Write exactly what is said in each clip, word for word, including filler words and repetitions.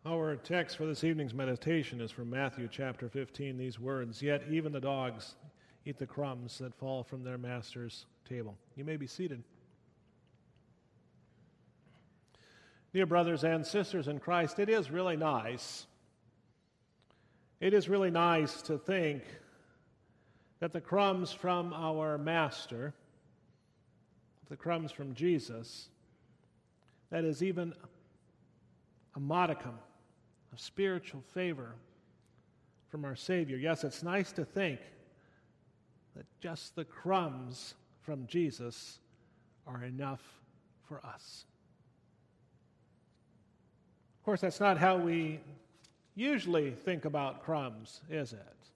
Our text for this evening's meditation is from Matthew chapter fifteen, these words, "Yet even the dogs eat the crumbs that fall from their master's table." You may be seated. Dear brothers and sisters in Christ, it is really nice. It is really nice to think that the crumbs from our master, the crumbs from Jesus, that is even a modicum of spiritual favor from our Savior. Yes, it's nice to think that just the crumbs from Jesus are enough for us. Of course, that's not how we usually think about crumbs, is it?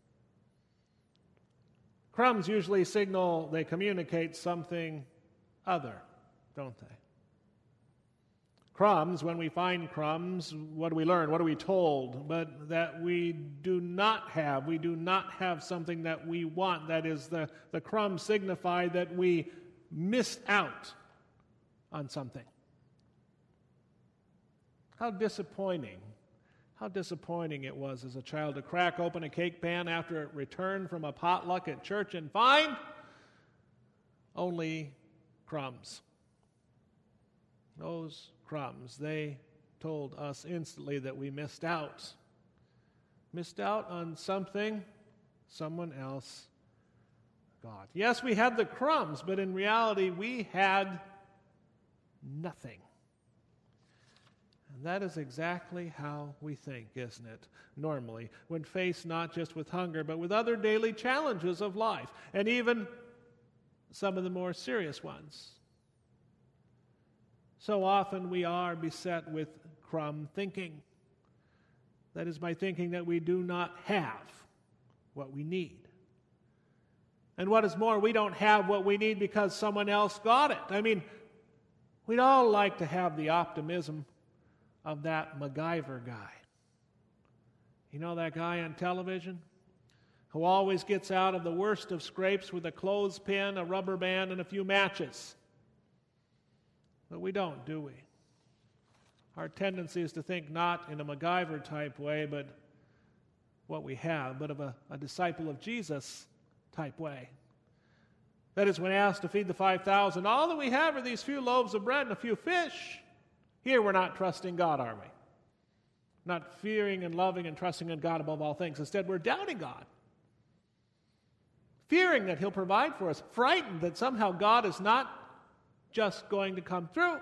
Crumbs usually signal, they communicate something other, don't they? Crumbs, when we find crumbs, what do we learn? What are we told? But that we do not have. We do not have something that we want. That is, the, the crumbs signify that we missed out on something. How disappointing. How disappointing it was as a child to crack open a cake pan after it returned from a potluck at church and find only crumbs. Those crumbs, they told us instantly that we missed out. Missed out on something someone else got. Yes, we had the crumbs, but in reality we had nothing. And that is exactly how we think, isn't it? Normally, when faced not just with hunger, but with other daily challenges of life, and even some of the more serious ones. So often we are beset with crumb thinking. That is, by thinking that we do not have what we need. And what is more, we don't have what we need because someone else got it. I mean, we'd all like to have the optimism of that MacGyver guy. You know that guy on television who always gets out of the worst of scrapes with a clothespin, a rubber band, and a few matches. But we don't, do we? Our tendency is to think not in a MacGyver type way, but what we have, but of a, a disciple of Jesus type way. That is, when asked to feed the five thousand, all that we have are these few loaves of bread and a few fish. Here we're not trusting God, are we? Not fearing and loving and trusting in God above all things. Instead, we're doubting God. Fearing that He'll provide for us. Frightened that somehow God is not just going to come through.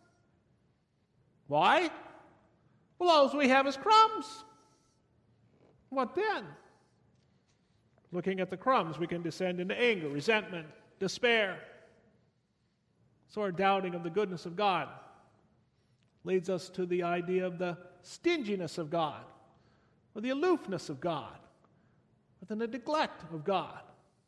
Why? Well, all we have is crumbs. What then? Looking at the crumbs, we can descend into anger, resentment, despair. So our doubting of the goodness of God leads us to the idea of the stinginess of God, or the aloofness of God, or the neglect of God.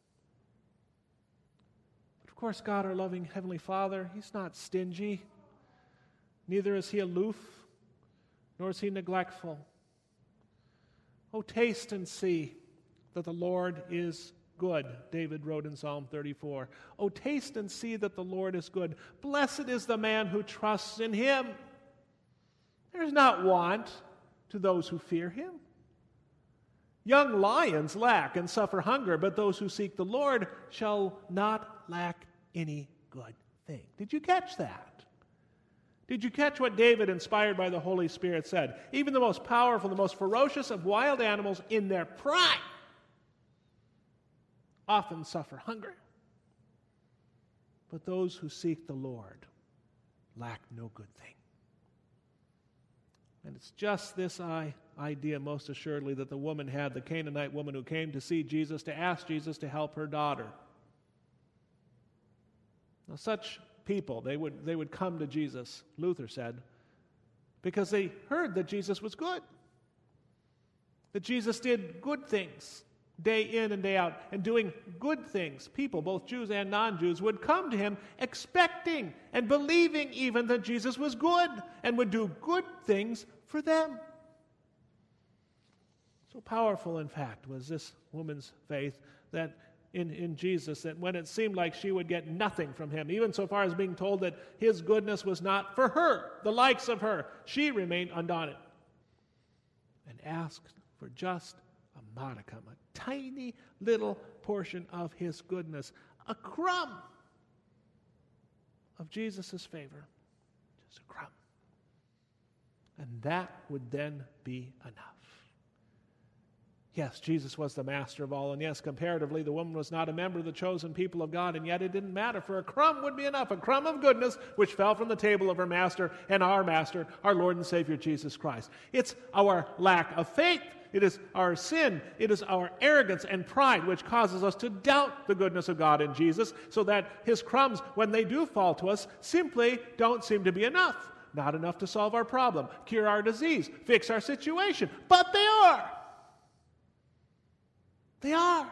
Of course, God, our loving Heavenly Father, He's not stingy. Neither is He aloof, nor is He neglectful. Oh, taste and see that the Lord is good, David wrote in Psalm thirty-four. Oh, taste and see that the Lord is good. Blessed is the man who trusts in Him. There is not want to those who fear Him. Young lions lack and suffer hunger, but those who seek the Lord shall not lack any good thing. Did you catch that? Did you catch what David, inspired by the Holy Spirit, said? Even the most powerful, the most ferocious of wild animals in their prime often suffer hunger. But those who seek the Lord lack no good thing. And it's just this I, idea, most assuredly, that the woman had, the Canaanite woman who came to see Jesus, to ask Jesus to help her daughter. Now, such people, they would, they would come to Jesus, Luther said, because they heard that Jesus was good, that Jesus did good things day in and day out, and doing good things. People, both Jews and non-Jews, would come to Him expecting and believing even that Jesus was good and would do good things for them. So powerful, in fact, was this woman's faith that in, in Jesus, that when it seemed like she would get nothing from Him, even so far as being told that His goodness was not for her, the likes of her, she remained undaunted. and asked for just a modicum, a tiny little portion of his goodness, a crumb of Jesus' favor, just a crumb. And that would then be enough. Yes, Jesus was the master of all, and yes, comparatively, the woman was not a member of the chosen people of God, and yet it didn't matter, for a crumb would be enough, a crumb of goodness which fell from the table of her master and our master, our Lord and Savior Jesus Christ. It's our lack of faith, it is our sin, it is our arrogance and pride which causes us to doubt the goodness of God in Jesus, so that his crumbs, when they do fall to us, simply don't seem to be enough. Not enough to solve our problem, cure our disease, fix our situation, but they are. They are.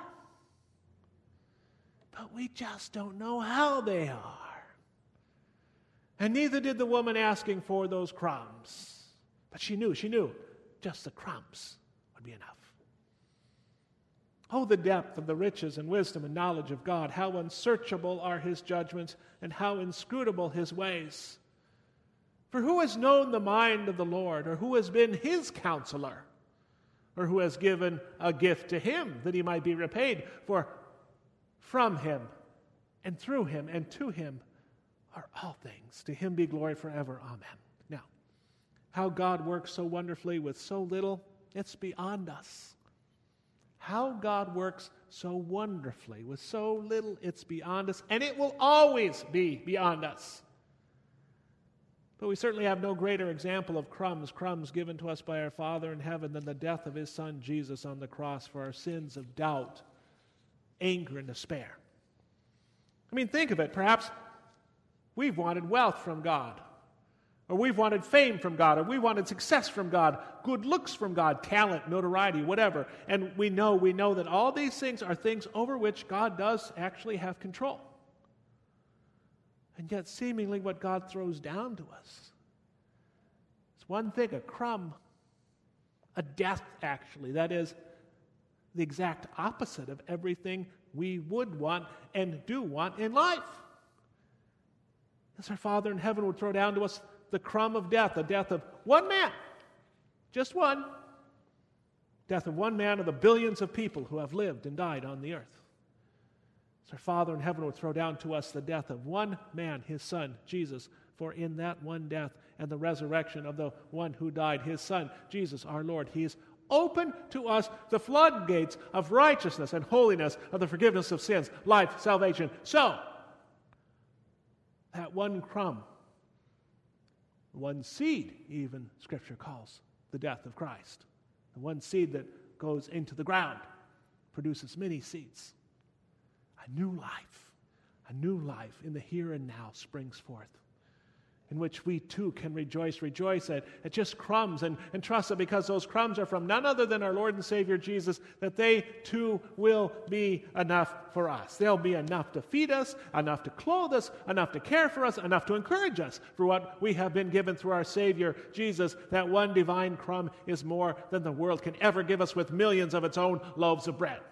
But we just don't know how they are. And neither did the woman asking for those crumbs. But she knew, she knew just the crumbs would be enough. Oh, the depth of the riches and wisdom and knowledge of God. How unsearchable are his judgments and how inscrutable his ways. For who has known the mind of the Lord, or who has been his counselor? Or who has given a gift to him that he might be repaid? For from him and through him and to him are all things. To him be glory forever. Amen. Now, how God works so wonderfully with so little, it's beyond us. How God works so wonderfully with so little, it's beyond us, and it will always be beyond us. But we certainly have no greater example of crumbs, crumbs given to us by our Father in heaven, than the death of his Son Jesus on the cross for our sins of doubt, anger, and despair. I mean, think of it. Perhaps we've wanted wealth from God, or we've wanted fame from God, or we wanted success from God, good looks from God, talent, notoriety, whatever. And we know, we know that all these things are things over which God does actually have control. And yet, seemingly, what God throws down to us is one thing, a crumb, a death, actually. That is the exact opposite of everything we would want and do want in life. As our Father in heaven would throw down to us the crumb of death, the death of one man, just one, death of one man of the billions of people who have lived and died on the earth. So our Father in heaven would throw down to us the death of one man, his Son, Jesus. For in that one death and the resurrection of the one who died, his Son, Jesus our Lord, he is open to us the floodgates of righteousness and holiness, of the forgiveness of sins, life, salvation. So, that one crumb, one seed, even Scripture calls the death of Christ. The one seed that goes into the ground produces many seeds. A new life, a new life in the here and now springs forth, in which we too can rejoice, rejoice at, at just crumbs, and, and trust that because those crumbs are from none other than our Lord and Savior Jesus, that they too will be enough for us. They'll be enough to feed us, enough to clothe us, enough to care for us, enough to encourage us for what we have been given through our Savior Jesus. That one divine crumb is more than the world can ever give us with millions of its own loaves of bread.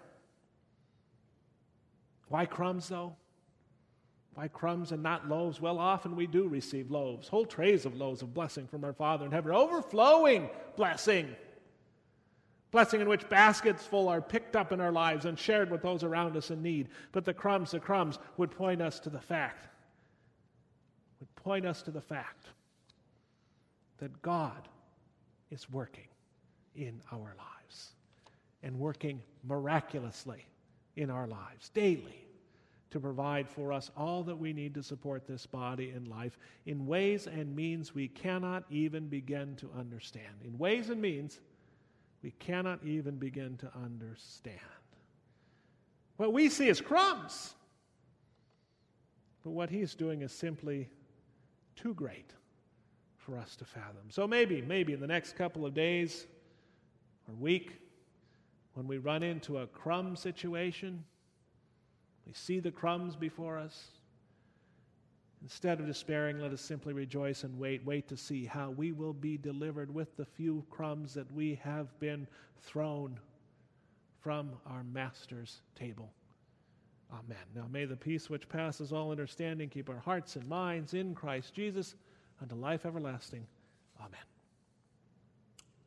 Why crumbs, though? Why crumbs and not loaves? Well, often we do receive loaves, whole trays of loaves of blessing from our Father in heaven, overflowing blessing. Blessing in which baskets full are picked up in our lives and shared with those around us in need. But the crumbs, the crumbs would point us to the fact, would point us to the fact that God is working in our lives and working miraculously in our lives daily to provide for us all that we need to support this body and life in ways and means we cannot even begin to understand. In ways and means we cannot even begin to understand. What we see is crumbs, but what he's doing is simply too great for us to fathom. So maybe, maybe in the next couple of days or week, when we run into a crumb situation, we see the crumbs before us, instead of despairing, let us simply rejoice and wait, wait to see how we will be delivered with the few crumbs that we have been thrown from our Master's table. Amen. Now may the peace which passes all understanding keep our hearts and minds in Christ Jesus unto life everlasting. Amen.